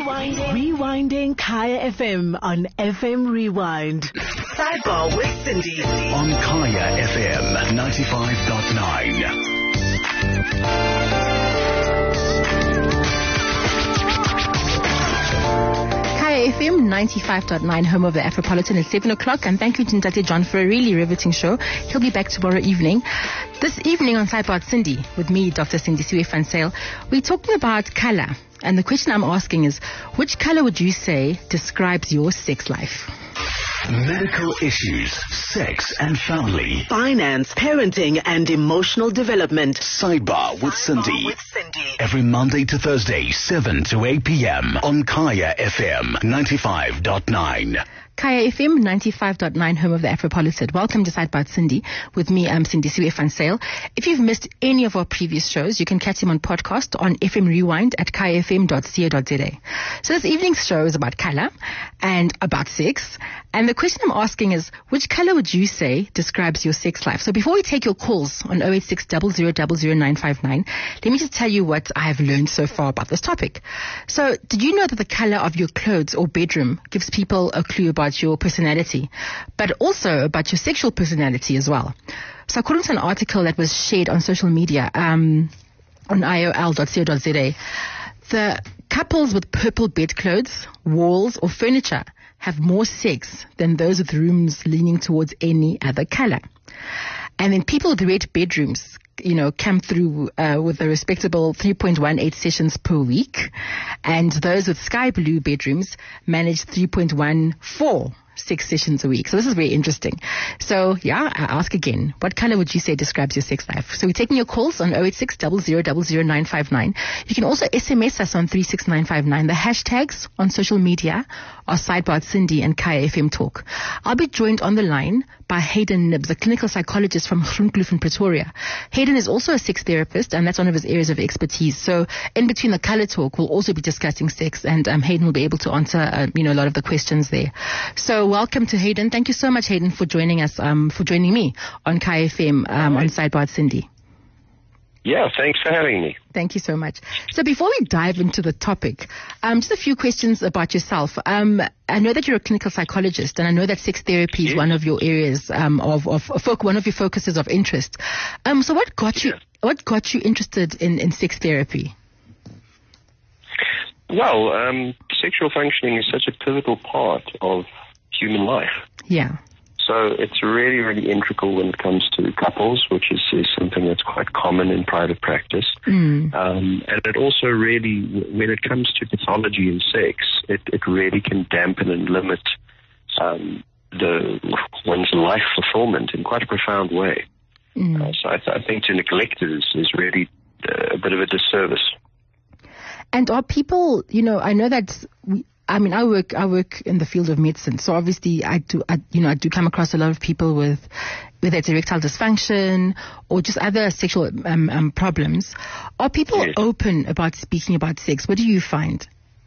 Rewinding Kaya FM on FM Rewind. Sidebar with Cindy on Kaya FM 95.9. FM 95.9, home of the Afropolitan at 7 o'clock. And thank you to Ntate John for a really riveting show. He'll be back tomorrow evening. This evening on Sidebar Cindy, with me, Dr. Cindy Siwe van Zyl, we're talking about color. And the question I'm asking is, which color would you say describes your sex life? Medical issues, sex and family, finance, parenting and emotional development. Sidebar with Cindy. Every Monday to Thursday, 7 to 8 p.m. on Kaya FM 95.9. Kaya FM 95.9, home of the Afropolitan. Welcome to Sidebar Cindy. With me, I'm Cindy Siwe van Zyl. If you've missed any of our previous shows, you can catch them on podcast on FM Rewind at kayafm.co.za. So this evening's show is about color and about sex. And the question I'm asking is, which color would you say describes your sex life? So before we take your calls on 086 0000959, let me just tell you what I have learned so far about this topic. So did you know that the color of your clothes or bedroom gives people a clue about your personality, but also about your sexual personality as well? So according to an article that was shared on social media on iol.co.za, the couples with purple bedclothes, walls or furniture have more sex than those with rooms leaning towards any other color. And then people with red bedrooms, come through with a respectable 3.18 sessions per week. And those with sky blue bedrooms manage 3.14 6 sessions a week. So this is very interesting. So I ask again, what color would you say describes your sex life? So we're taking your calls on 086 0000959. You can also SMS us on 36959. The hashtags on social media are Sidebar Cindy and Kaya FM Talk. I'll be joined on the line by Hayden Nibbs, a clinical psychologist from Groenkloof in Pretoria. Hayden is also a sex therapist, and that's one of his areas of expertise. So in between the color talk, we'll also be discussing sex, and Hayden will be able to answer a lot of the questions there. So welcome to Hayden. Thank you so much, Hayden, for joining us, for joining me on Kaya FM on Sidebar Cindy. Yeah, thanks for having me. Thank you so much. So before we dive into the topic, just a few questions about yourself. I know that you're a clinical psychologist, and I know that sex therapy is one of your areas one of your focuses of interest. So what got you interested in sex therapy? Well, sexual functioning is such a pivotal part of human life. Yeah. So it's really, really integral when it comes to couples, which is something that's quite common in private practice. And it also really, when it comes to pathology in sex, it really can dampen and limit one's life fulfillment in quite a profound way. So I think to neglect it is really a bit of a disservice. And are people, I know that I work in the field of medicine, so obviously I do come across a lot of people with, whether it's erectile dysfunction or just other sexual problems. Are people open about speaking about sex? What do you find?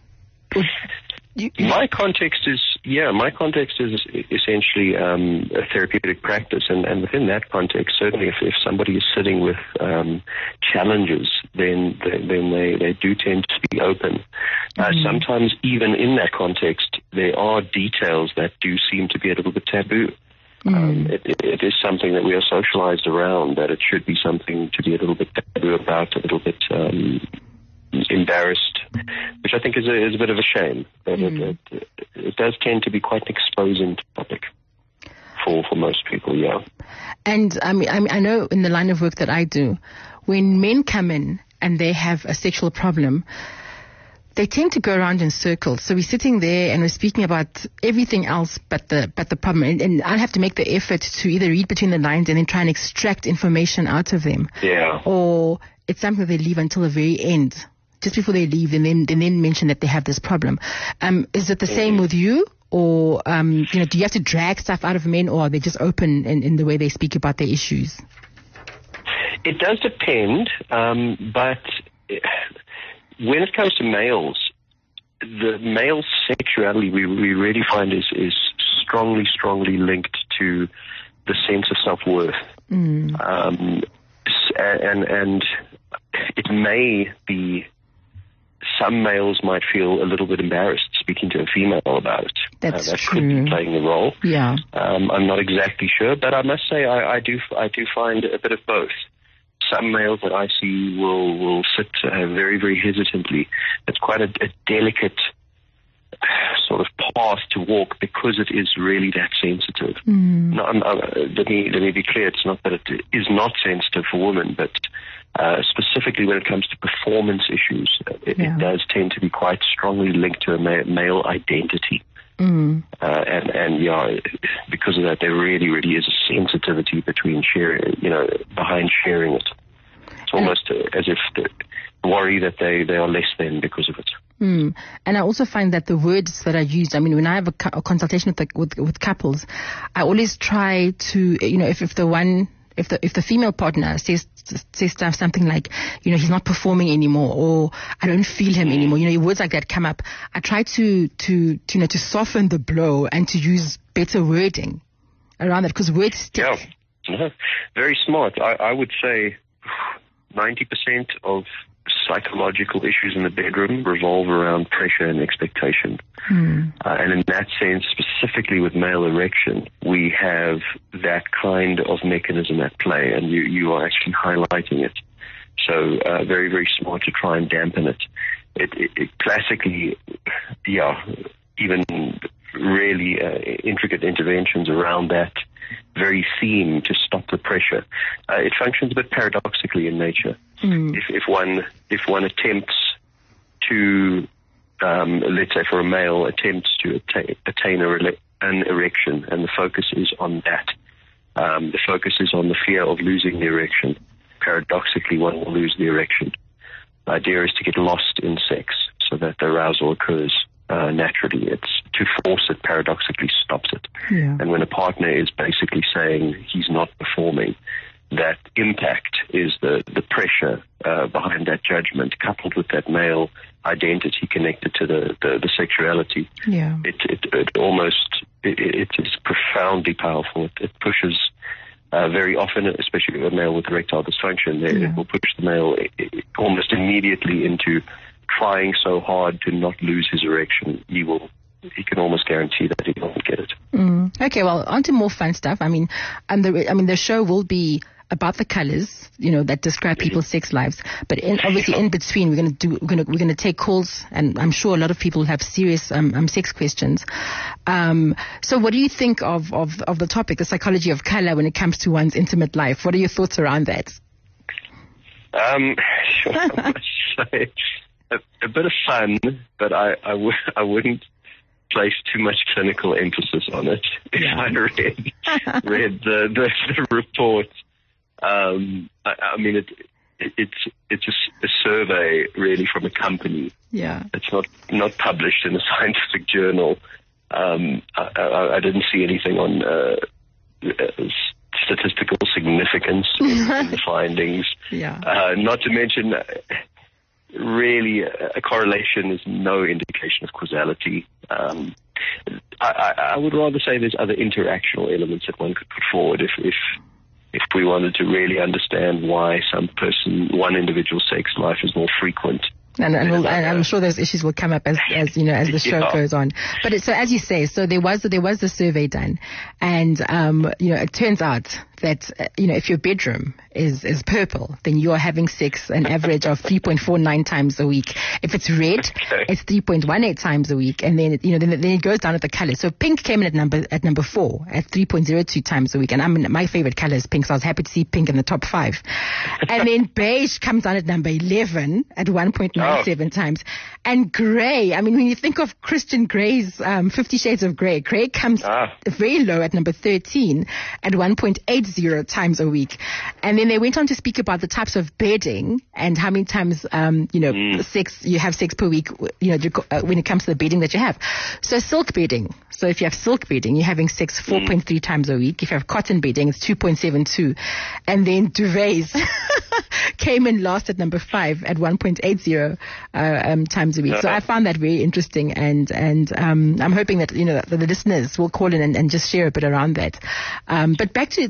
My context is essentially a therapeutic practice, and within that context, certainly if somebody is sitting with challenges, then they do tend to be open. Sometimes even in that context, there are details that do seem to be a little bit taboo. It is something that we are socialized around, that it should be something to be a little bit taboo about, a little bit embarrassed, which I think is a bit of a shame. But it does tend to be quite an exposing topic for most people, yeah. And I know in the line of work that I do, when men come in and they have a sexual problem, they tend to go around in circles. So we're sitting there and we're speaking about everything else but the problem. And I have to make the effort to either read between the lines and then try and extract information out of them. Yeah. Or it's something they leave until the very end, just before they leave, and then mention that they have this problem. Is it the same with you? Or, do you have to drag stuff out of men, or are they just open in the way they speak about their issues? It does depend, but when it comes to males, the male sexuality we really find is strongly linked to the sense of self-worth. And it may be some males might feel a little bit embarrassed speaking to a female about it. That's that true. could be playing a role. Yeah. I'm not exactly sure, but I must say I do find a bit of both. Some males that I see will sit very, very hesitantly. It's quite a delicate sort of path to walk because it is really that sensitive. No, let me be clear. It's not that it is not sensitive for women, but specifically when it comes to performance issues, it does tend to be quite strongly linked to a male identity. And because of that, there really, really is a sensitivity between behind sharing it. It's almost as if they worry that they are less than because of it. And I also find that the words that are used, I mean, when I have a consultation with couples, I always try to, if the female partner says something like, he's not performing anymore, or I don't feel him anymore, words like that come up. I try to soften the blow and to use better wording around that, because words stick. Yeah, very smart. I would say 90% of psychological issues in the bedroom revolve around pressure and expectation. And in that sense, specifically with male erection, we have that kind of mechanism at play, and you are actually highlighting it. So very, very smart to try and dampen it. It classically, even really intricate interventions around that very theme to stop the pressure. It functions a bit paradoxically in nature. If one attempts to, let's say for a male, attempts to attain an erection, and the focus is on that, the focus is on the fear of losing the erection, paradoxically one will lose the erection. The idea is to get lost in sex so that the arousal occurs naturally. It's to force it paradoxically stops it. And when a partner is basically saying he's not performing, that impact is the pressure behind that judgment, coupled with that male identity connected to the sexuality. It is profoundly powerful. It pushes very often, especially a male with erectile dysfunction, it will push the male almost immediately into trying so hard to not lose his erection. He can almost guarantee that he won't get it. Okay, well, on to more fun stuff. The show will be about the colors, that describe people's sex lives. But obviously in between, we're going to take calls, and I'm sure a lot of people have serious sex questions. So what do you think of the topic, the psychology of color, when it comes to one's intimate life? What are your thoughts around that? Sure, I must say, a bit of fun, but I wouldn't place too much clinical emphasis on it. If I read the report, it's a survey really from a company. It's not published in a scientific journal. I didn't see anything on statistical significance in the findings. Not to mention, really, a correlation is no indication of causality. I would rather say there's other interactional elements that one could put forward if we wanted to really understand why one individual sex life is more frequent. And I'm sure those issues will come up as the show goes on. But so as you say, so there was the survey done, and it turns out that if your bedroom is purple, then you are having sex an average of 3.49 times a week. If it's red, it's 3.18 times a week, and then it goes down at the color. So pink came in at number 4 at 3.02 times a week, and my favorite color is pink, so I was happy to see pink in the top 5. And then beige comes down at number 11 at 1.97 times, and gray. I mean, when you think of Christian Grey's 50 Shades of Grey, gray comes very low at number 13 at 1.80 times a week. And then they went on to speak about the types of bedding and how many times you have sex per week, when it comes to the bedding that you have. So silk bedding. So if you have silk bedding, you're having sex 4.3 times a week. If you have cotton bedding, it's 2.72. And then duvets came in last at number 5 at 1.80 times a week. So I found that very interesting, and I'm hoping that the listeners will call in and just share a bit around that. But back to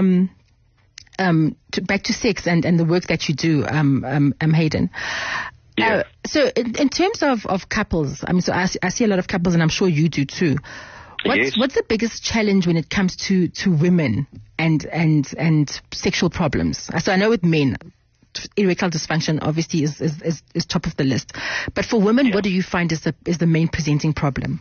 sex and the work that you do, Hayden. Yeah. So in terms of couples, I mean, so I see a lot of couples, and I'm sure you do too. What's the biggest challenge when it comes to women and sexual problems? So I know with men, erectile dysfunction obviously is top of the list. But for women, what do you find is the main presenting problem?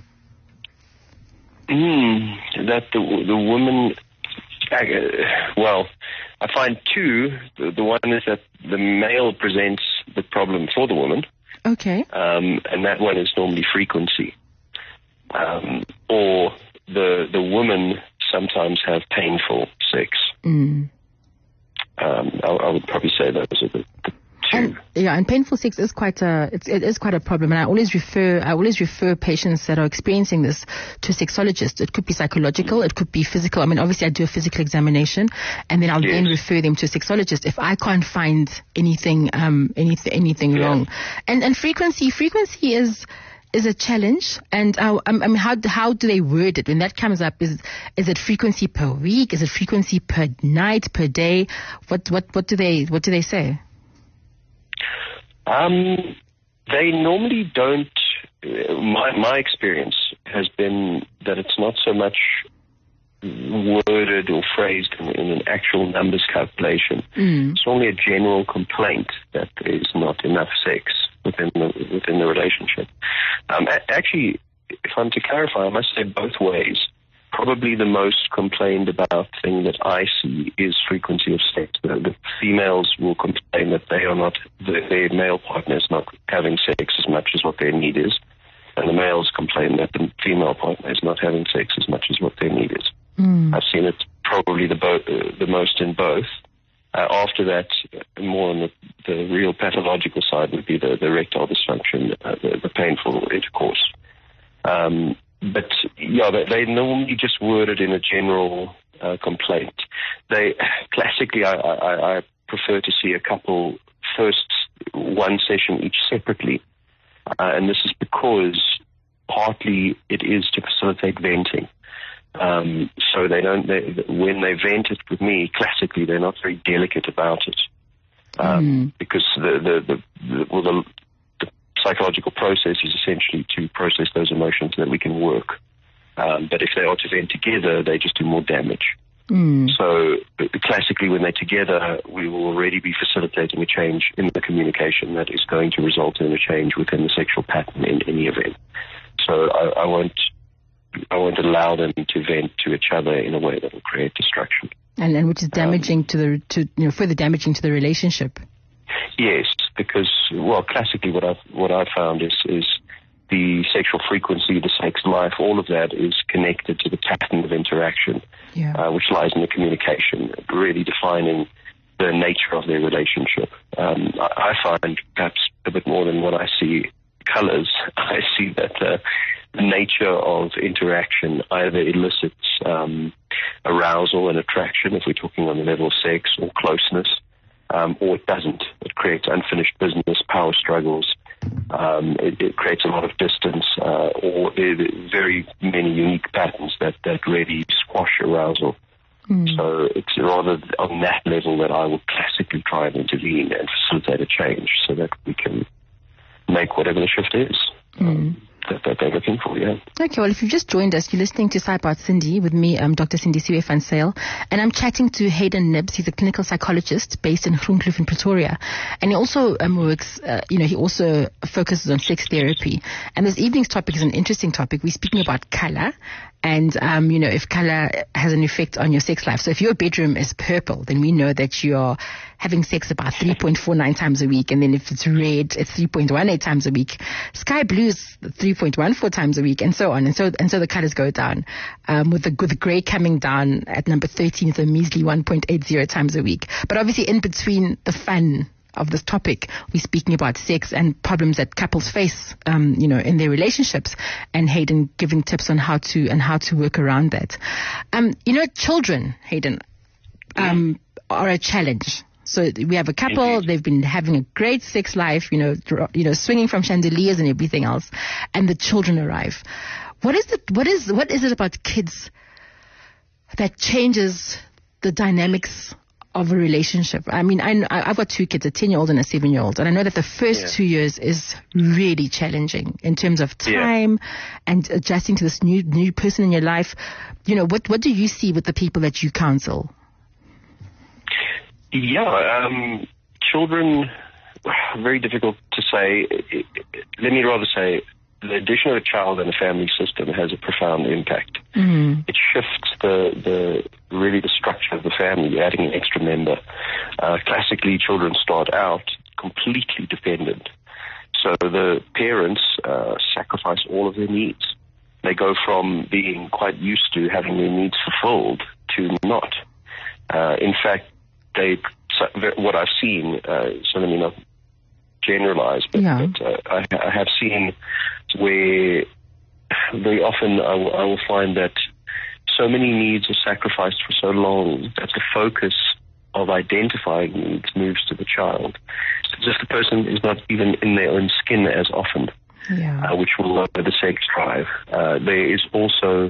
That the woman, well, I find two. The one is that the male presents the problem for the woman. Okay. And that one is normally frequency. Or the woman sometimes have painful sex. I would probably say those are the two. And painful sex is quite it is quite a problem. And I always refer patients that are experiencing this to sexologists. It could be psychological, it could be physical. I mean, obviously I do a physical examination, and then I'll then refer them to a sexologist if I can't find anything wrong. And frequency is a challenge. And I mean, how do they word it when that comes up? Is it frequency per week? Is it frequency per night, per day? What do they say? They normally don't. My experience has been that it's not so much worded or phrased in an actual numbers calculation. It's only a general complaint that there is not enough sex within the relationship. Actually, if I'm to clarify, I must say both ways. Probably the most complained about thing that I see is frequency of sex. The females will complain that their male partner is not having sex as much as what their need is, and the males complain that the female partner is not having sex as much as what their need is. I've seen it probably the most in both. After that, more on the real pathological side would be the erectile dysfunction, the painful intercourse. But yeah, they normally just word it in a general complaint. Classically, I prefer to see a couple first one session each separately, and this is because partly it is to facilitate venting. So when they vent it with me, classically they're not very delicate about it, because the psychological process is essentially to process those emotions so that we can work. But if they are to vent together, they just do more damage. So classically, when they're together, we will already be facilitating a change in the communication that is going to result in a change within the sexual pattern in any event. So I won't allow them to vent to each other in a way that will create destruction. And which is damaging further damaging to the relationship. Yes, because classically what I've found is the sexual frequency, the sex life, all of that is connected to the pattern of interaction, which lies in the communication, really defining the nature of their relationship. I find perhaps a bit more than what I see colors. I see that the nature of interaction either elicits arousal and attraction, if we're talking on the level of sex or closeness, or it doesn't. It creates unfinished business, power struggles. It creates a lot of distance, or very many unique patterns that really squash arousal. So it's rather on that level that I will classically try and intervene and facilitate a change so that we can make whatever the shift is that they're looking for, Okay, well, if you've just joined us, you're listening to Saipart Cindy with me, Dr. Cindy Siwe van Zyl, and I'm chatting to Hayden Nibbs. He's a clinical psychologist based in Groenkloof in Pretoria, and he also works, he also focuses on sex therapy. And this evening's topic is an interesting topic. We're speaking about color, and if color has an effect on your sex life. So if your bedroom is purple, then we know that you are having sex about 3.49 times a week, and then if it's red, it's 3.18 times a week. Sky blue is 3.14 times a week, and so on. And so the colors go down. With the gray coming down at number 13 is a measly 1.80 times a week. But obviously in between the fun of this topic, we're speaking about sex and problems that couples face, in their relationships, and Hayden giving tips on how to work around that. Children, Hayden, are a challenge. So we have a couple, they've been having a great sex life, swinging from chandeliers and everything else, and the children arrive. What is it about kids that changes the dynamics of a relationship. I mean, I've got two kids, a 10-year-old and a 7-year-old, and I know that the first 2 years is really challenging in terms of time and adjusting to this new person in your life. You know, what do you see with the people that you counsel? Children, very difficult to say. Let me rather say, the addition of a child in a family system has a profound impact. Mm-hmm. It shifts the structure of the family, adding an extra member. Classically, children start out completely dependent. So the parents sacrifice all of their needs. They go from being quite used to having their needs fulfilled to not. In fact, what I've seen, so let me not generalize, but I have seen where very often I will find that so many needs are sacrificed for so long that the focus of identifying needs moves to the child. It's just the person is not even in their own skin as often, which will lower the sex drive. There is also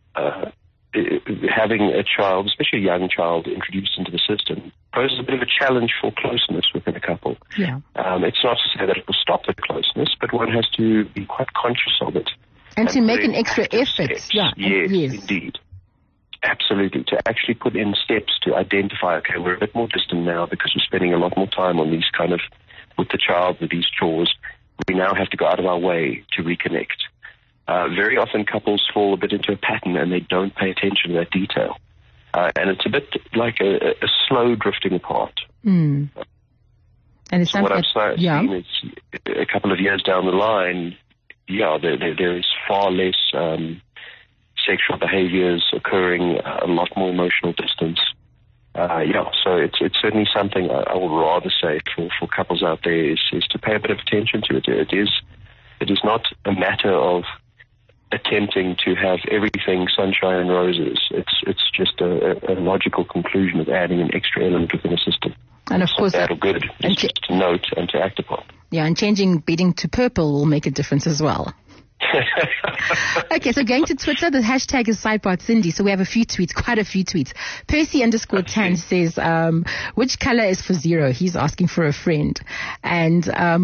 having a child, especially a young child, introduced into the system poses a bit of a challenge for closeness within a couple. Yeah. It's not to say that it will stop the closeness, but one has to be quite conscious of it. And to make an extra effort. Yeah. Yes, indeed. Absolutely. To actually put in steps to identify, okay, we're a bit more distant now because we're spending a lot more time on these with the child, with these chores. We now have to go out of our way to reconnect. Very often couples fall a bit into a pattern and they don't pay attention to that detail. And it's a bit like a slow drifting apart. Mm. And it's what I've seen is a couple of years down the line, there is far less sexual behaviors occurring, a lot more emotional distance. So it's certainly something I would rather say for couples out there is to pay a bit of attention to it. It is not a matter of attempting to have everything sunshine and roses. It's just a logical conclusion of adding an extra element within a system. And of course, bad or good. It's just to note and to act upon. Yeah, and changing bedding to purple will make a difference as well. Okay, so going to Twitter, the hashtag is Sidebar Cindy. So we have quite a few tweets. Percy_Tan says, which color is for zero? He's asking for a friend. And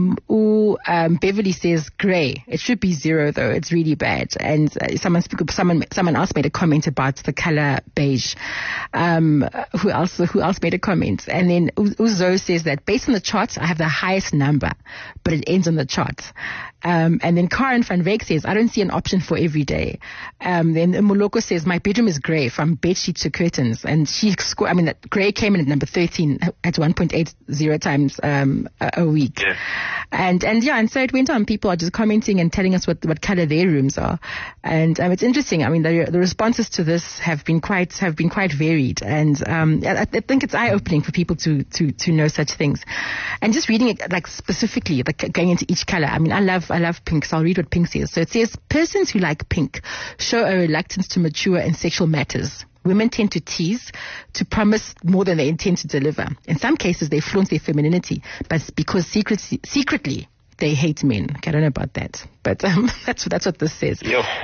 Beverly says gray. It should be zero though. It's really bad. And someone else made a comment about the color beige. Who else made a comment? And then Uzo says that based on the chart, I have the highest number, but it ends on the chart. And then Karen van Veek says, I don't see an option for every day. Then Muloko says, my bedroom is grey from bedsheet to curtains. And that grey came in at number 13 at 1.80 times a week. Yeah. And so it went on. People are just commenting and telling us what color their rooms are. And it's interesting. I mean, the responses to this have been quite varied. And I think it's eye-opening for people to know such things. And just reading it, like specifically, going into each color. I mean, I love pink, so I'll read what pink says. So it says, persons who like pink show a reluctance to mature in sexual matters. Women tend to tease, to promise more than they intend to deliver. In some cases, they flaunt their femininity, but because secretly they hate men. Okay, I don't know about that, but that's what this says.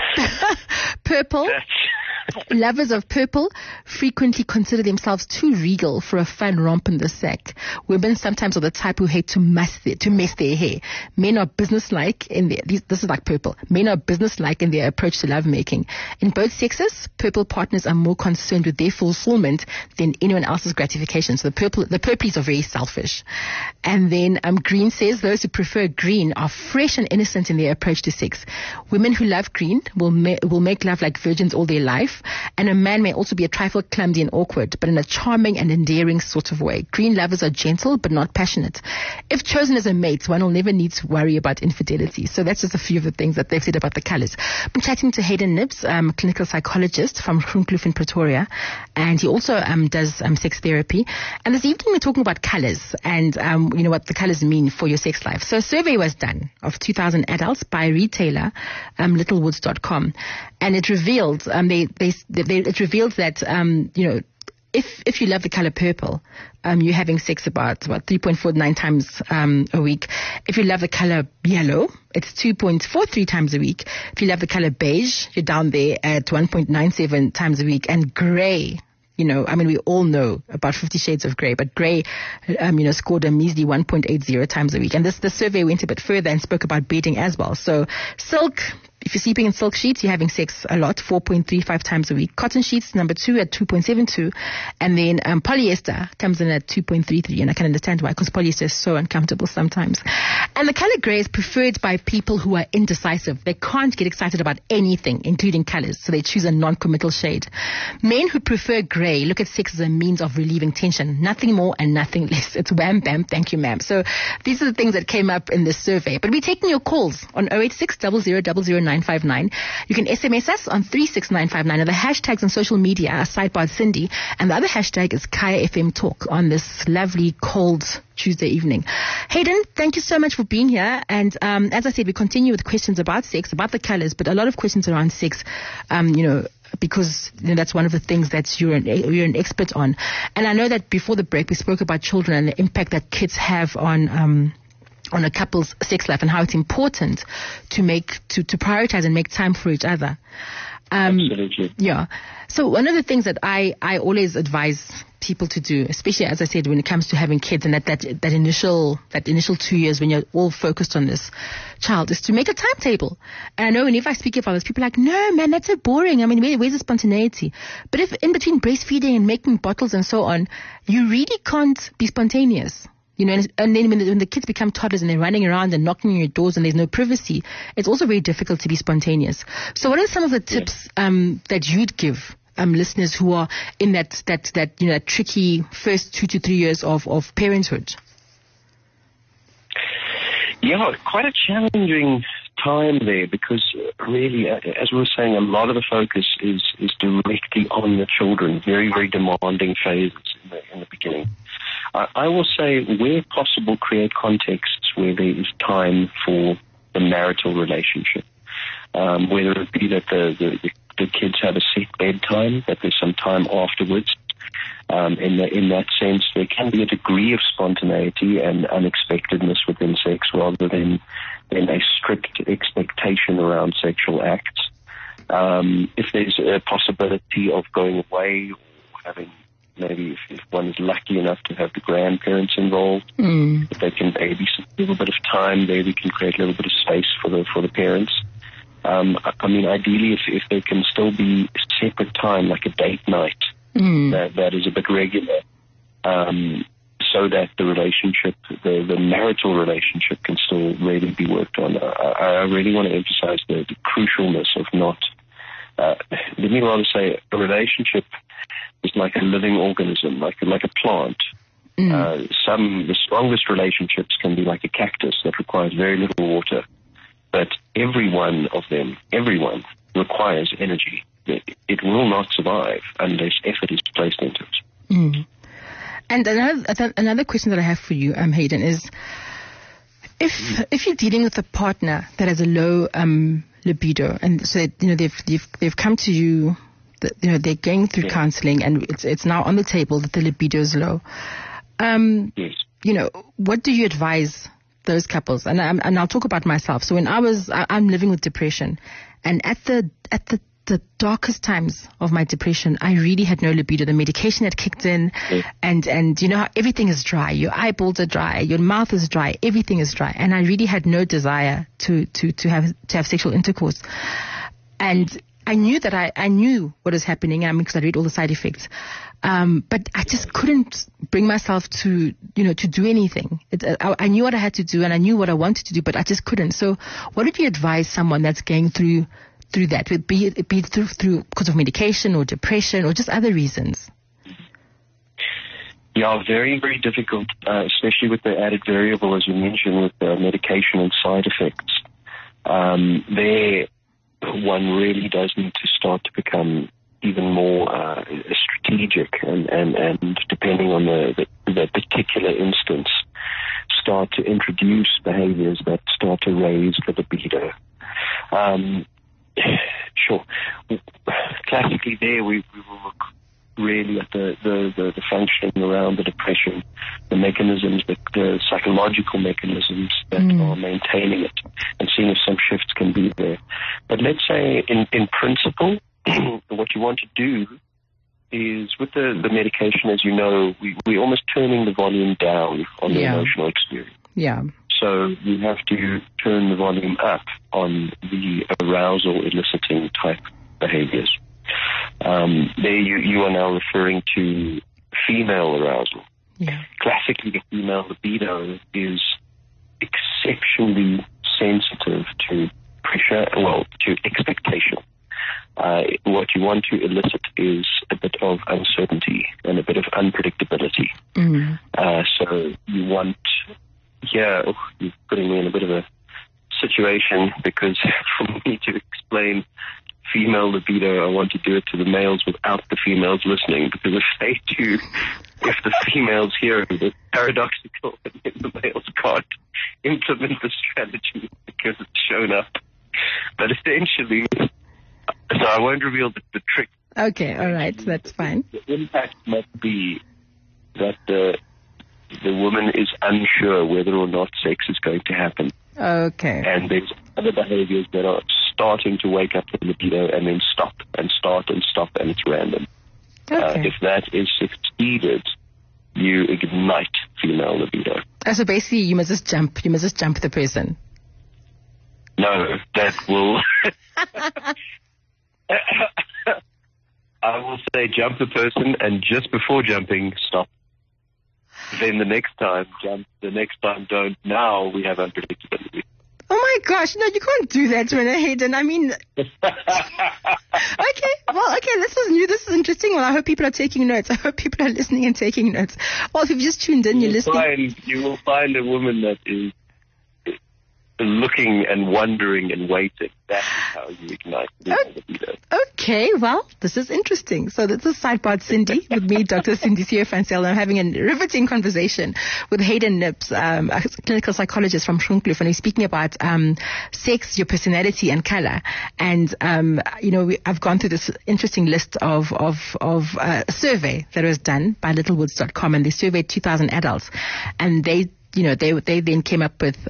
Purple. Lovers of purple frequently consider themselves too regal for a fun romp in the sack. Women sometimes are the type who hate to mess their hair. Men are businesslike this is like purple. Men are businesslike in their approach to lovemaking. In both sexes, purple partners are more concerned with their fulfillment than anyone else's gratification. So the purplies are very selfish. And then green says those who prefer green are fresh and innocent in their approach to sex. Women who love green will make love like virgins all their life. And a man may also be a trifle clumsy and awkward, but in a charming and endearing sort of way. Green lovers are gentle, but not passionate. If chosen as a mate, one will never need to worry about infidelity. So that's just a few of the things that they've said about the colors. I'm chatting to Hayden Nibs, clinical psychologist from Groenkloof in Pretoria, and he also does sex therapy. And this evening we're talking about colors and what the colors mean for your sex life. So a survey was done of 2,000 adults by retailer littlewoods.com, and it revealed it revealed that if you love the color purple, you're having sex about 3.49 times a week. If you love the color yellow, it's 2.43 times a week. If you love the color beige, you're down there at 1.97 times a week. And gray, we all know about 50 Shades of Grey, but Grey, scored a measly 1.80 times a week. And the survey went a bit further and spoke about bedding as well. So silk, if you're sleeping in silk sheets, you're having sex a lot, 4.35 times a week. Cotton sheets, number 2 at 2.72. And then polyester comes in at 2.33. And I can understand why, because polyester is so uncomfortable sometimes. And the color grey is preferred by people who are indecisive. They can't get excited about anything, including colors. So they choose a non-committal shade. Men who prefer grey look at sex as a means of relieving tension. Nothing more and nothing less. It's wham, bam, thank you, ma'am. So these are the things that came up in this survey. But we're taking your calls on 086 00 959. You can SMS us on 36959. And the hashtags on social media are Sidebar Cindy. And the other hashtag is Kaya FM Talk on this lovely cold Tuesday evening. Hayden, thank you so much for being here. And as I said, we continue with questions about sex, about the colors, but a lot of questions around sex, because that's one of the things that you're an expert on. And I know that before the break, we spoke about children and the impact that kids have on a couple's sex life and how it's important to prioritize and make time for each other. Absolutely. Yeah. So one of the things that I always advise people to do, especially as I said, when it comes to having kids and that initial 2 years when you're all focused on this child, is to make a timetable. And I know whenever I speak about this, people are like, no, man, that's so boring. I mean, where's the spontaneity? But if in between breastfeeding and making bottles and so on, you really can't be spontaneous. And then when the kids become toddlers and they're running around and knocking on your doors and there's no privacy, it's also very difficult to be spontaneous. So what are some of the tips that you'd give listeners who are in that tricky first 2 to 3 years of parenthood? Yeah, quite a challenging time there, because really, as we were saying, a lot of the focus is directly on the children, very, very demanding phases in the beginning. I will say, where possible, create contexts where there is time for the marital relationship, whether it be that the kids have a set bedtime, that there's some time afterwards. In that sense, there can be a degree of spontaneity and unexpectedness within sex rather than a strict expectation around sexual acts. If there's a possibility of going away or having, maybe if one is lucky enough to have the grandparents involved, if they can babysit a little bit of time there, we can create a little bit of space for the parents. Ideally, if there can still be separate time, like a date night, that is a bit regular, so that the relationship, the marital relationship, can still really be worked on. I really want to emphasize the crucialness of not, let me rather say, a relationship is like a living organism, like a plant. The strongest relationships can be like a cactus that requires very little water, but everyone requires energy. It will not survive unless effort is placed into it. And another question that I have for you, Hayden, is if you're dealing with a partner that has a low libido, and so they've come to you, they're going through counseling, and it's now on the table that the libido is low. Yes. What do you advise those couples? And I'll talk about myself. So when I'm living with depression, and at the darkest times of my depression, I really had no libido. The medication had kicked in, and you know how everything is dry. Your eyeballs are dry, your mouth is dry, everything is dry, and I really had no desire to have sexual intercourse. And I knew that I knew what was happening, because I read all the side effects. But I just couldn't bring myself to do anything. I knew what I had to do, and I knew what I wanted to do, but I just couldn't. So what would you advise someone that's going through that, be it through because of medication or depression or just other reasons? Yeah, very, very difficult, especially with the added variable, as you mentioned, with medication and side effects. There, one really does need to start to become even more strategic and depending on the particular instance, start to introduce behaviors that start to raise the libido. Sure. Classically there, we will look really at the functioning around the depression, the mechanisms, the psychological mechanisms that are maintaining it, and seeing if some shifts can be there. But let's say in principle, what you want to do is with the medication, as you know, we're almost turning the volume down on the emotional experience. Yeah. So you have to turn the volume up on the arousal eliciting type behaviors. There you are now referring to female arousal. Yeah. Classically, the female libido is exceptionally sensitive to pressure, to expectation. What you want to elicit is a bit of uncertainty and a bit of unpredictability. So you want, you're putting me in a bit of a situation, because for me to explain female libido, I want to do it to the males without the females listening, because if the females hear it, it's paradoxical, and the males can't implement the strategy because it's shown up. But essentially, so I won't reveal the trick. Okay, all right, that's fine. The impact must be that the woman is unsure whether or not sex is going to happen. Okay. And there's other behaviors that are starting to wake up the libido and then stop and start and stop, and it's random. Okay. If that is succeeded, you ignite female libido. So basically, you must just jump the person. No, that will... I will say jump the person, and just before jumping, stop. Then the next time, jump. The next time, don't. Now we have unpredictability. Oh my gosh, no, you can't do that, Hayden. I mean... Okay, this is new, this is interesting. Well, I hope people are taking notes. I hope people are listening and taking notes. Well, if you've just tuned in, you're listening... You will find a woman that is looking and wondering and waiting. That's how you ignite the libido. Okay, well, this is interesting. So this is Sidebar Cindy with me, Dr. Cindy Sierra-Van I'm having a riveting conversation with Hayden Nips, a clinical psychologist from Schronkloef, and he's speaking about sex, your personality, and color. And I've gone through this interesting list of a survey that was done by littlewoods.com, and they surveyed 2,000 adults, and they then came up with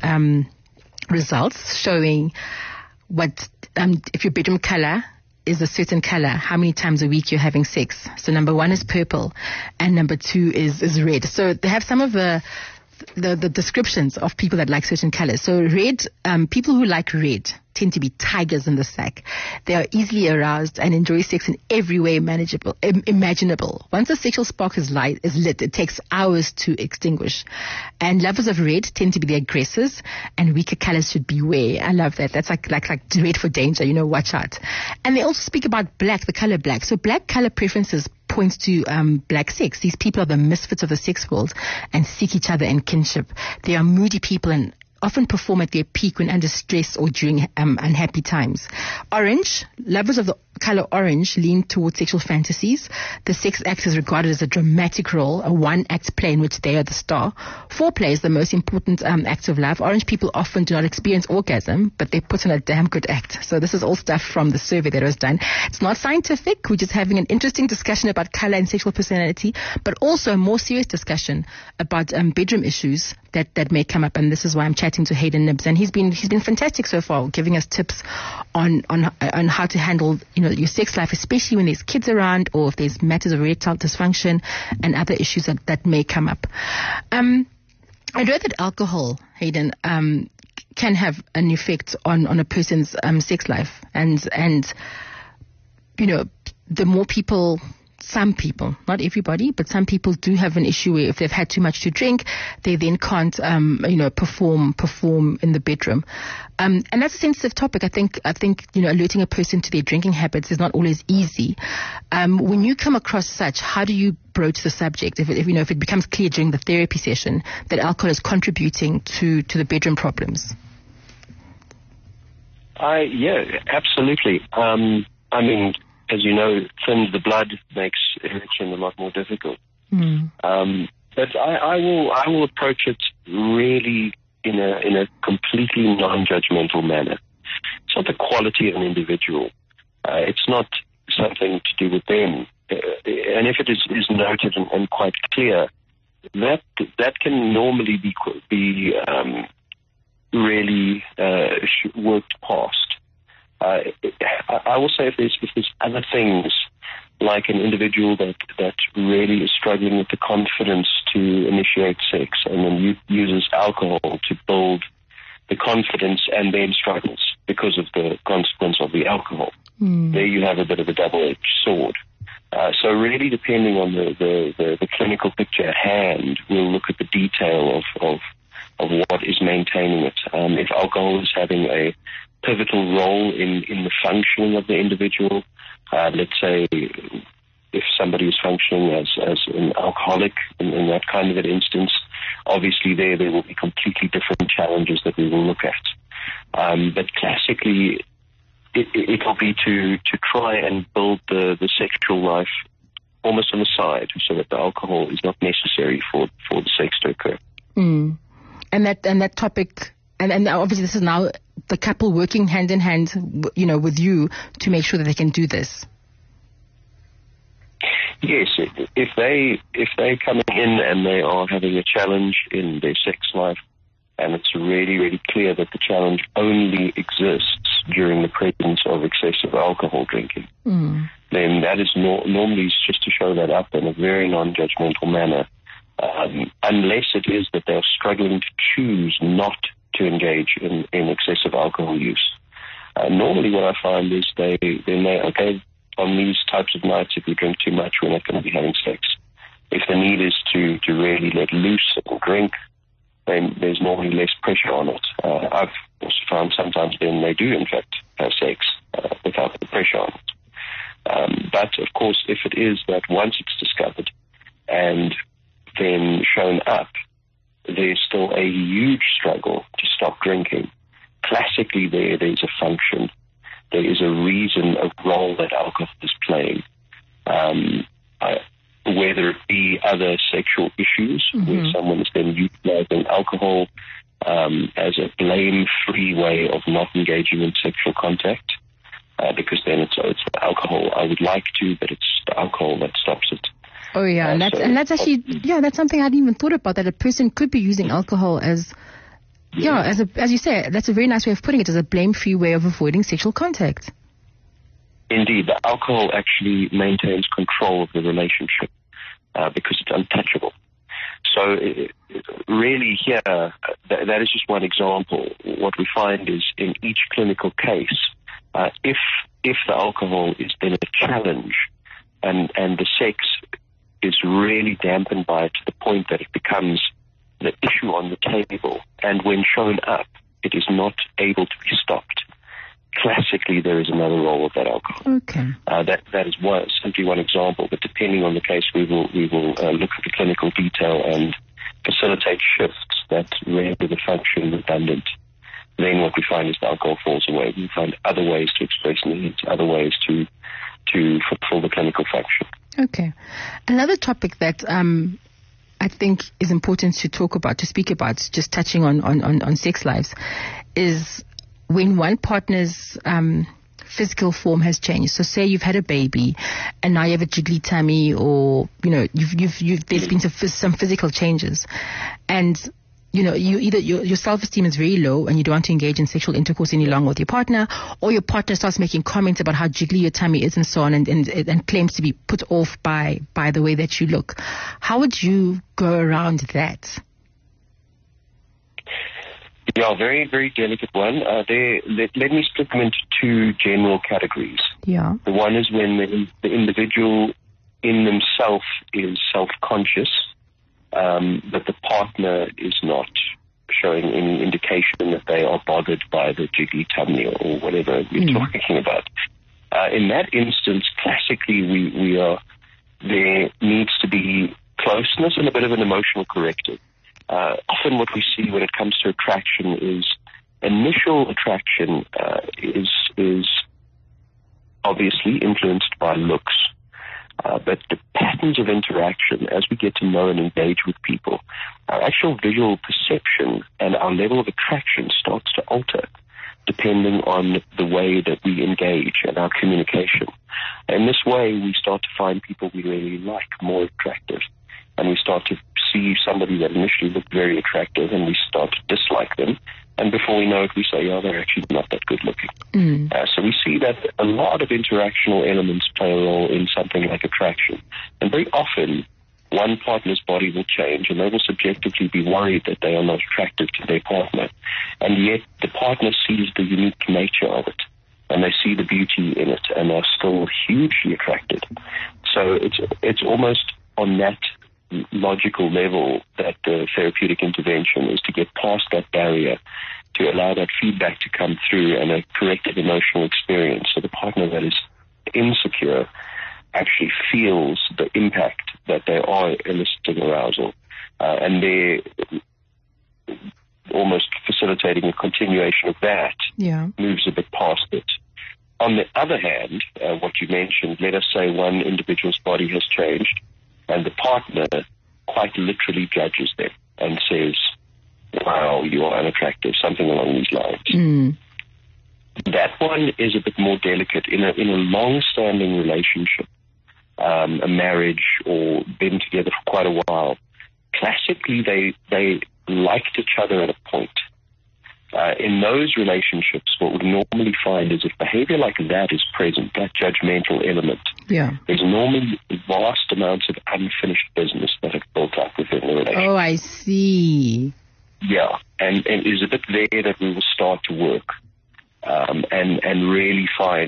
results showing what if your bedroom color is a certain color, how many times a week you're having sex. So number 1 is purple, and number 2 is red. So they have some of the descriptions of people that like certain colors. So red, people who like red tend to be tigers in the sack. They are easily aroused and enjoy sex in every way imaginable. Once a sexual spark is lit, it takes hours to extinguish. And lovers of red tend to be the aggressors, and weaker colors should beware. I love that. That's like red for danger, watch out. And they also speak about black, the color black. So black color preferences points to black sex. These people are the misfits of the sex world and seek each other in kinship. They are moody people and often perform at their peak when under stress or during unhappy times. Orange, lovers of the color orange lean towards sexual fantasies. The sex act is regarded as a dramatic role, a one-act play in which they are the star. Foreplay is the most important act of love. Orange people often do not experience orgasm, but they put on a damn good act. So this is all stuff from the survey that was done. It's not scientific. We're just having an interesting discussion about color and sexual personality, but also a more serious discussion about bedroom issues that may come up. And this is why I'm chatting to Hayden Nips, and he's been fantastic so far, giving us tips on how to handle your sex life, especially when there's kids around or if there's matters of erectile dysfunction and other issues that may come up. I know that alcohol, Hayden, can have an effect on a person's sex life, and the more people. Some people, not everybody, but some people do have an issue where if they've had too much to drink, they then can't, perform in the bedroom. And that's a sensitive topic. I think, alerting a person to their drinking habits is not always easy. When you come across such, how do you broach the subject? If it becomes clear during the therapy session that alcohol is contributing to the bedroom problems? Yeah, absolutely. As you know, thins the blood, makes erection a lot more difficult. But I will approach it really in a completely non-judgmental manner. It's not the quality of an individual. It's not something to do with them. And if it is noted and quite clear, that can normally be really worked past. I will say if there's other things like an individual that really is struggling with the confidence to initiate sex and then uses alcohol to build the confidence and then struggles because of the consequence of the alcohol. There you have a bit of a double-edged sword. So really, depending on the clinical picture at hand, we'll look at the detail of what is maintaining it. If alcohol is having a pivotal role in the functioning of the individual, let's say if somebody is functioning as an alcoholic in that kind of an instance, obviously there will be completely different challenges that we will look at. But classically, it will be to try and build the sexual life almost on the side so that the alcohol is not necessary for the sex to occur. And that topic, and obviously this is now the couple working hand in hand, with you to make sure that they can do this. Yes, if they're coming in and they are having a challenge in their sex life, and it's really, really clear that the challenge only exists during the presence of excessive alcohol drinking, then that is normally just to show that up in a very non-judgmental manner, unless it is that they're struggling to choose not to engage in excessive alcohol use. Normally what I find is on these types of nights, if we drink too much, we're not going to be having sex. If the need is to really let loose and drink, then there's normally less pressure on it. I've also found sometimes then they do, in fact, have sex without the pressure on it. But, of course, if it is that once it's discovered and then shown up, there's still a huge struggle to stop drinking. Classically, there's a function. There is a reason, a role that alcohol is playing. Whether it be other sexual issues, where someone is then utilizing alcohol as a blame-free way of not engaging in sexual contact, because then it's the alcohol I would like to, but it's the alcohol that stops it. Oh yeah, that's actually that's something I hadn't even thought about, that a person could be using alcohol as you say, that's a very nice way of putting it, as a blame-free way of avoiding sexual contact. Indeed, the alcohol actually maintains control of the relationship because it's untouchable. So really here, that is just one example. What we find is in each clinical case, if the alcohol is then a challenge and the sex is really dampened by it to the point that it becomes the issue on the table, and when shown up, it is not able to be stopped. Classically, there is another role of that alcohol. Okay. That is simply one example, but depending on the case, we will look at the clinical detail and facilitate shifts that render the function redundant. Then what we find is the alcohol falls away. We find other ways to express needs, other ways to fulfill the clinical function. Okay. Another topic that I think is important to speak about, just touching on sex lives, is when one partner's physical form has changed. So say you've had a baby and now you have a jiggly tummy, or there's been some physical changes, and your self-esteem is very low and you don't want to engage in sexual intercourse any longer with your partner, or your partner starts making comments about how jiggly your tummy is and so on, and claims to be put off by the way that you look. How would you go around that? Yeah, very, very delicate one. Let me split them into two general categories. Yeah. The one is when the individual in themselves is self-conscious, but the partner is not showing any indication that they are bothered by the jiggly tummy or whatever we're talking about. In that instance, classically, there needs to be closeness and a bit of an emotional corrective. Often what we see when it comes to attraction is initial attraction is obviously influenced by looks. But the patterns of interaction, as we get to know and engage with people, our actual visual perception and our level of attraction starts to alter depending on the way that we engage and our communication. In this way, we start to find people we really like more attractive. And we start to see somebody that initially looked very attractive and we start to dislike them. And before we know it, we say, yeah, they're actually not that good looking. So we see that a lot of interactional elements play a role in something like attraction. And very often, one partner's body will change and they will subjectively be worried that they are not attractive to their partner. And yet the partner sees the unique nature of it and they see the beauty in it and are still hugely attracted. So it's almost on that logical level that the therapeutic intervention is to get past that barrier, to allow that feedback to come through and a corrective emotional experience. So the partner that is insecure actually feels the impact that they are eliciting arousal, and they're almost facilitating a continuation of that, moves a bit past it. On the other hand, what you mentioned, let us say one individual's body has changed and the partner quite literally judges them and says, wow, you are unattractive, something along these lines. That one is a bit more delicate. In a long-standing relationship, a marriage or been together for quite a while, classically they liked each other at a point. In those relationships, what we normally find is if behavior like that is present, that judgmental element, there's normally vast amounts of unfinished business that have built up within the relationship. Oh, I see. Yeah, and it's a bit there that we will start to work and really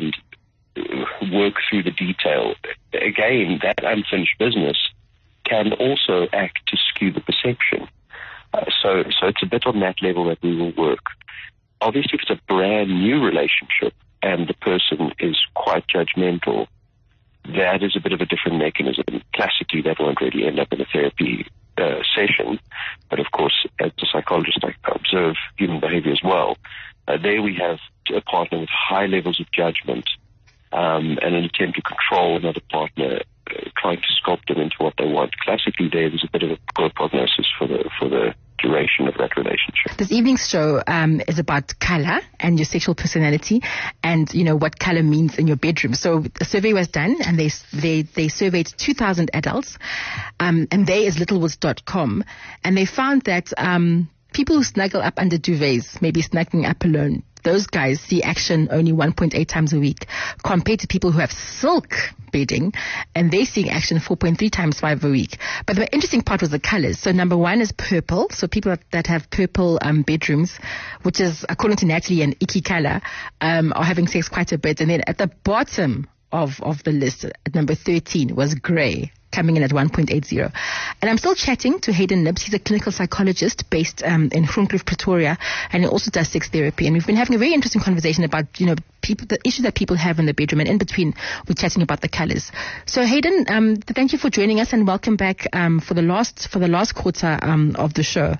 work through the detail. Again, that unfinished business can also act to skew the perception. So it's a bit on that level that we will work. Obviously, if it's a brand new relationship and the person is quite judgmental, that is a bit of a different mechanism. Classically, that won't really end up in a therapy session. But of course, as a psychologist, I observe human behavior as well. There we have a partner with high levels of judgment and an attempt to control another partner, trying to sculpt them into what they want. Classically, there's a bit of a poor prognosis for the duration of that relationship. This evening's show is about color and your sexual personality and, you know, what color means in your bedroom. So a survey was done and they surveyed 2,000 adults and they is littlewoods.com, and they found that people who snuggle up under duvets, maybe snuggling up alone, those guys see action only 1.8 times a week compared to people who have silk bedding, and they're seeing action 4.3 times 5 a week. But the interesting part was the colors. So number one is purple. So people that have purple bedrooms, which is, according to Natalie, an icky color, are having sex quite a bit. And then at the bottom of the list, at number 13, was gray, coming in at 1.80. And I'm still chatting to Hayden Nibs. He's a clinical psychologist based in Groenkloof, Pretoria, and he also does sex therapy. And we've been having a very interesting conversation about, you know, the issues that people have in the bedroom, and in between we're chatting about the colors. So Hayden, thank you for joining us and welcome back for the last quarter of the show.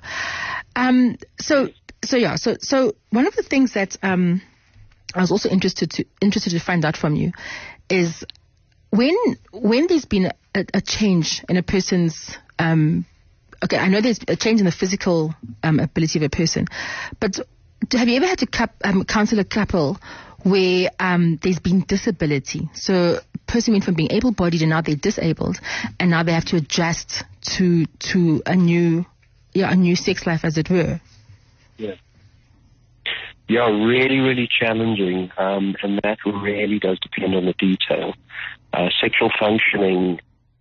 So one of the things that I was also interested to find out from you is when there's been a change in a person's, okay, I know there's a change in the physical ability of a person, but have you ever had to counsel a couple where there's been disability? So a person went from being able-bodied and now they're disabled, and now they have to adjust to a new sex life, as it were. Yeah, really, really challenging, and that really does depend on the detail. Sexual functioning,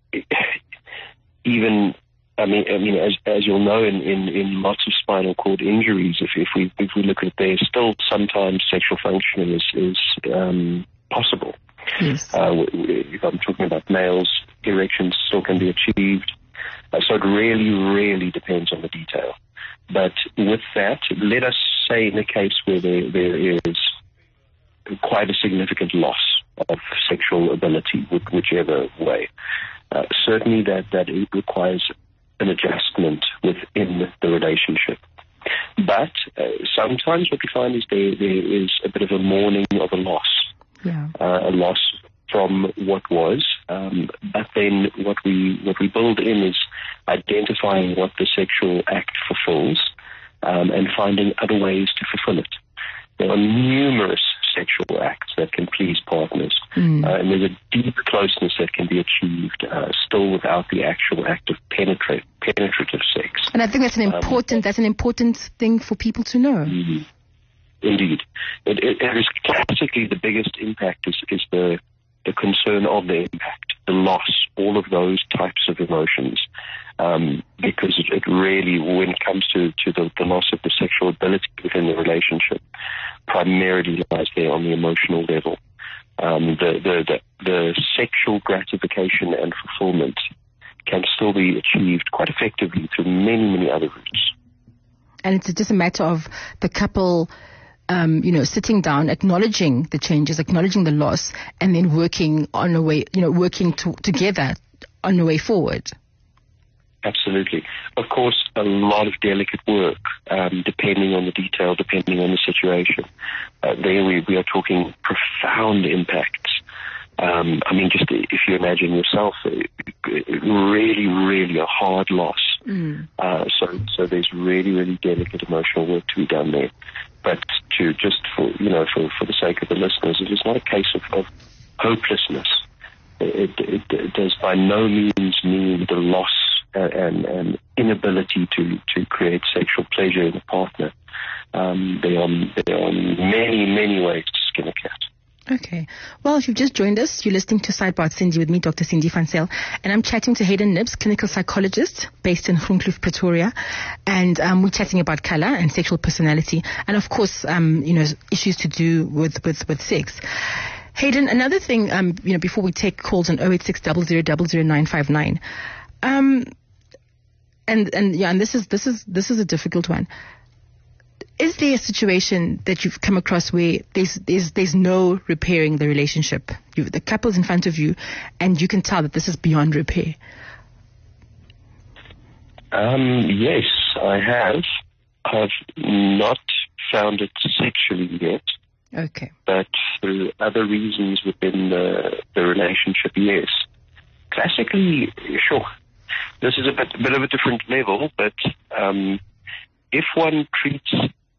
even, I mean, as you'll know, in lots of spinal cord injuries, if we look at it, there's still sometimes sexual functioning is possible. Yes. If I'm talking about males, erections still can be achieved. So it really, really depends on the detail. But with that, let us say in a case where there is quite a significant loss of sexual ability, whichever way, certainly that it requires an adjustment within the relationship. But sometimes what we find is there is a bit of a mourning of a loss, a loss from what was. But then what we build in is identifying what the sexual act fulfills, and finding other ways to fulfill it. There are numerous sexual acts that can please partners. And there's a deep closeness that can be achieved still without the actual act of penetrative sex. And I think that's an important thing for people to know. Indeed. It is classically the biggest impact is the concern of the impact, the loss, all of those types of emotions. Because it really, when it comes to the loss of the sexual ability within the relationship, primarily lies there on the emotional level. The sexual gratification and fulfillment can still be achieved quite effectively through many, many other routes. And it's just a matter of the couple, sitting down, acknowledging the changes, acknowledging the loss, and then working on a way, working together on a way forward. Absolutely. Of course, a lot of delicate work, depending on the detail, depending on the situation. There we are talking profound impacts. Just if you imagine yourself, really, really a hard loss. So there's really, really delicate emotional work to be done there. But for the sake of the listeners, it is not a case of hopelessness. It does by no means mean the loss and inability to create sexual pleasure in a partner. There are many, many ways to skin a cat. Okay. Well, if you've just joined us, you're listening to Sidebar with Cindy with me, Dr. Cindy van Zyl, and I'm chatting to Hayden Nibs, clinical psychologist based in Groenkloof, Pretoria, and we're chatting about color and sexual personality, and of course, issues to do with sex. Hayden, another thing, before we take calls on 086 00 959, and this is a difficult one. Is there a situation that you've come across where there's no repairing the relationship? The couple's in front of you, and you can tell that this is beyond repair. Yes, I have. I've not found it sexually yet. Okay. But through other reasons within the relationship, yes. Classically, sure. This is a bit of a different level, but if one treats,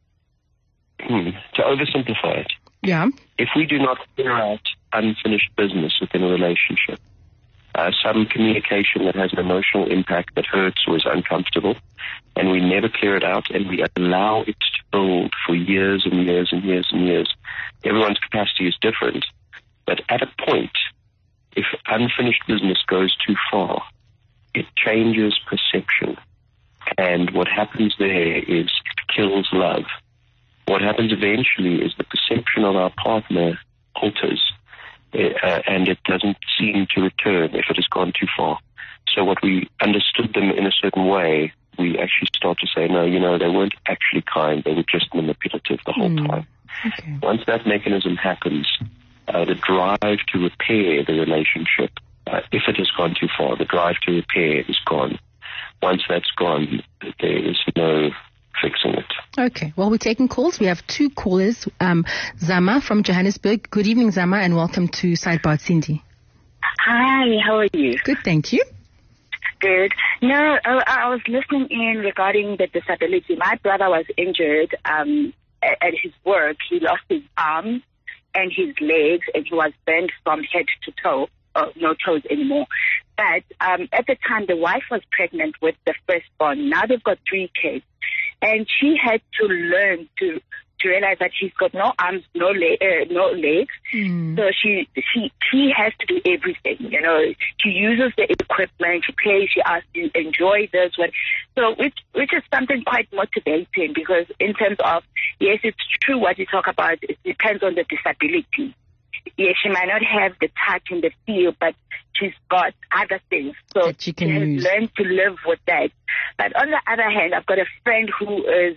to oversimplify it, if we do not clear out unfinished business within a relationship, some communication that has an emotional impact that hurts or is uncomfortable, and we never clear it out, and we allow it to build for years and years and years and years. Everyone's capacity is different, but at a point, if unfinished business goes too far, it changes perception. And what happens there is it kills love. What happens eventually is the perception of our partner alters, and it doesn't seem to return if it has gone too far. So what we understood them in a certain way, we actually start to say, no, they weren't actually kind, they were just manipulative the whole time. Okay. Once that mechanism happens, the drive to repair the relationship, if it has gone too far, the drive to repair is gone. Once that's gone, there is no fixing it. Okay. Well, we're taking calls. We have two callers. Zama from Johannesburg. Good evening, Zama, and welcome to Sidebar with Cindy. Hi, how are you? Good, thank you. Good. No, I was listening in regarding the disability. My brother was injured at his work. He lost his arms and his legs, and he was bent from head to toe. No toes anymore. But at the time, the wife was pregnant with the firstborn. Now they've got 3 kids. And she had to learn to realize that she's got no arms, no legs. So she has to do everything. She uses the equipment, she plays, she asks, you enjoy this one. So which is something quite motivating, because in terms of, yes, it's true what you talk about, it depends on the disability. Yes, she might not have the touch and the feel, but she's got other things. So that she can use. Learn to live with that. But on the other hand, I've got a friend who is,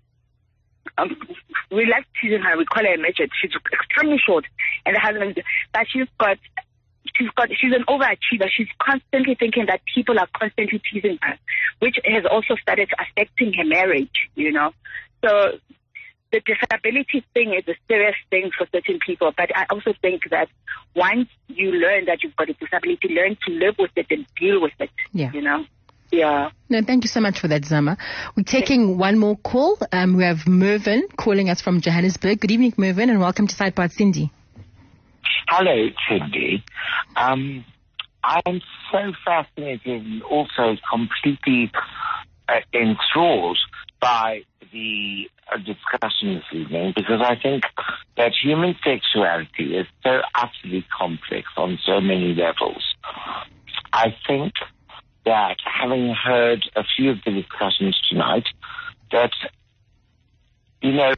we like teasing her, we call her a midget. She's extremely short, and the husband, but she's an overachiever. She's constantly thinking that people are constantly teasing her, which has also started affecting her marriage, So the disability thing is a serious thing for certain people, but I also think that once you learn that you've got a disability, learn to live with it and deal with it, Yeah. Yes. Yeah. No, thank you so much for that, Zama. We're taking one more call. We have Mervyn calling us from Johannesburg. Good evening, Mervyn, and welcome to Sidebar, Cindy. Hello, Cindy. I'm so fascinated and also completely enthralled by the discussion this evening, because I think that human sexuality is so utterly complex on so many levels. I think that, having heard a few of the discussions tonight, that, you know,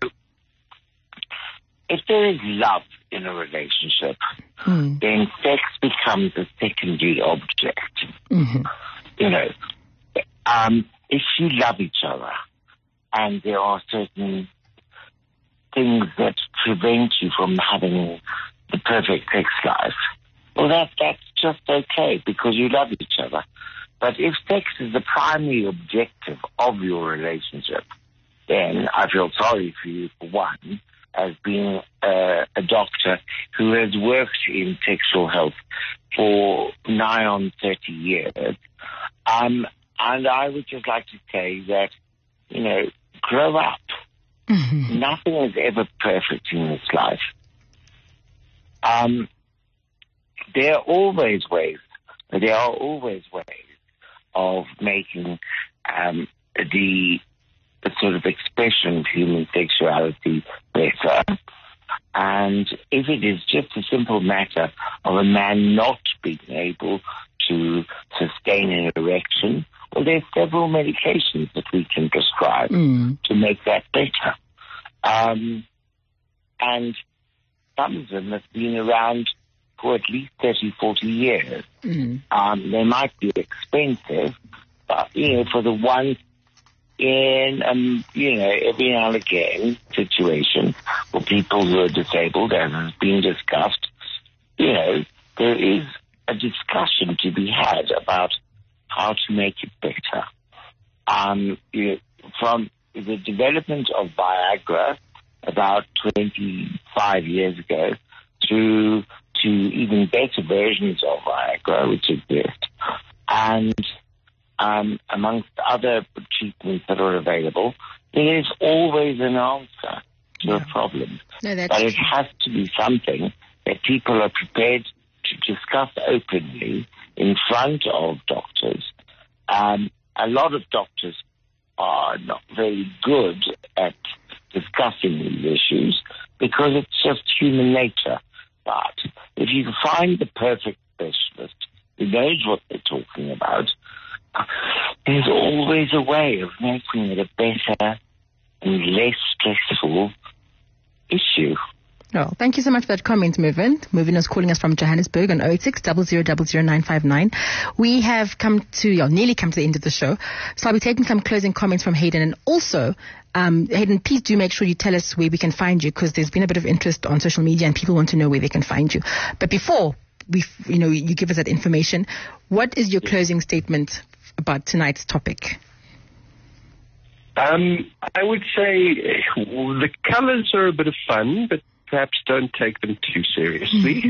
if there is love in a relationship, then sex becomes a secondary object. Mm-hmm. You know, if you love each other and there are certain things that prevent you from having the perfect sex life, well, that's just okay, because you love each other. But if sex is the primary objective of your relationship, then I feel sorry for you, for one, as being a doctor who has worked in sexual health for nigh on 30 years. And I would just like to say that, you know, grow up. Mm-hmm. Nothing is ever perfect in this life. There are always ways of making the sort of expression of human sexuality better. And if it is just a simple matter of a man not being able to sustain an erection, well, there's several medications that we can prescribe to make that better. And some of them have been around for at least 30, 40 years. They might be expensive, but, you know, for the one in, you know, every now and again situation for people who are disabled, as has been discussed, you know, there is a discussion to be had about how to make it better. You know, from the development of Viagra about 25 years ago to even better versions of Viagra, which exist, and amongst other treatments that are available, there is always an answer to a problem. No, but it has to be something that people are prepared to discuss openly in front of doctors. A lot of doctors are not very good at discussing these issues because it's just human nature. But if you can find the perfect specialist who knows what they're talking about, there's always a way of making it a better and less stressful issue. Oh, thank you so much for that comment, Mervyn. Mervyn is calling us from Johannesburg on 086 0000959. We have nearly come to the end of the show. So I'll be taking some closing comments from Hayden. And also, Hayden, please do make sure you tell us where we can find you, because there's been a bit of interest on social media and people want to know where they can find you. But before you give us that information, what is your closing statement about tonight's topic? I would say the colors are a bit of fun, but perhaps don't take them too seriously.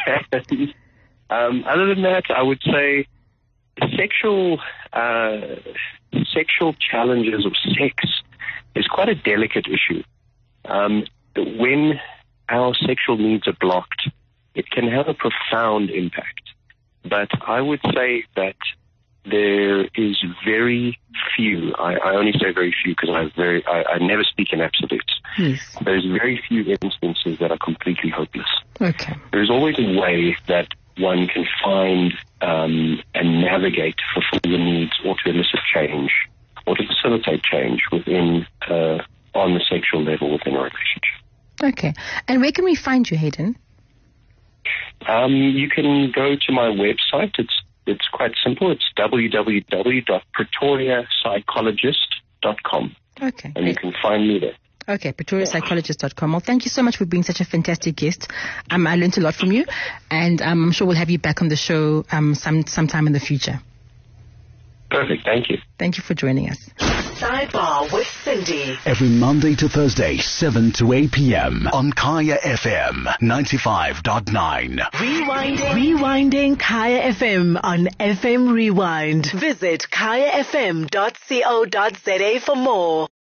And, other than that, I would say sexual challenges of sex is quite a delicate issue. When our sexual needs are blocked, it can have a profound impact. But I would say that there is very few, I only say very few because I never speak in absolutes. Yes. There's very few instances that are completely hopeless. Okay. There's always a way that one can find and navigate to fulfill the needs or to elicit change or to facilitate change within, on the sexual level within a relationship. Okay. And where can we find you, Hayden? You can go to my website. It's quite simple. It's www.pretoriapsychologist.com. Okay. And you can find me there. Okay, pretoriapsychologist.com. Well, thank you so much for being such a fantastic guest. I learned a lot from you, and I'm sure we'll have you back on the show sometime in the future. Perfect. Thank you. Thank you for joining us. Sidebar with Cindy. Every Monday to Thursday, 7 to 8 p.m. on Kaya FM 95.9. Rewinding Kaya FM on FM Rewind. Visit kayafm.co.za for more.